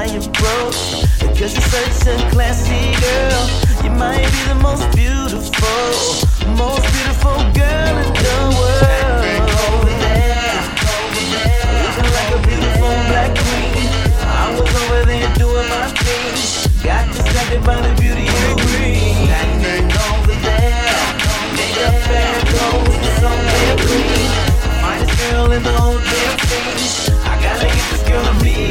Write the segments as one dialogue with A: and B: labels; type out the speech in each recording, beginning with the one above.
A: approach. Cause you're such a classy girl. You might be the most beautiful girl in the world. Over there, looking like a beautiful black queen. I was over there doing my thing. Got distracted by the beauty of the green. Standing over there, makeup and clothes, so damn clean. Finest girl in the whole damn thing. I gotta get this girl to me.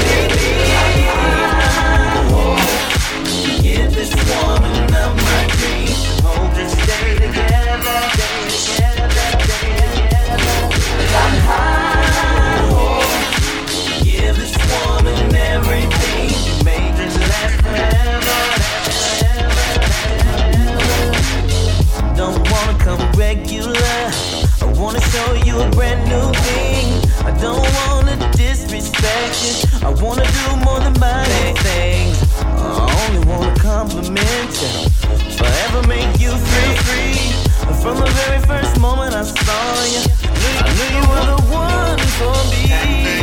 A: Get this woman of my dreams. Hope to stay together, stay together. I'm high. Give this woman everything. Make this last forever. Don't wanna come regular. I wanna show you a brand new thing. I don't wanna disrespect you. I wanna do more than minor things. I only wanna compliment you. Forever make you free. From the very first moment I saw you, I knew you were the one for me.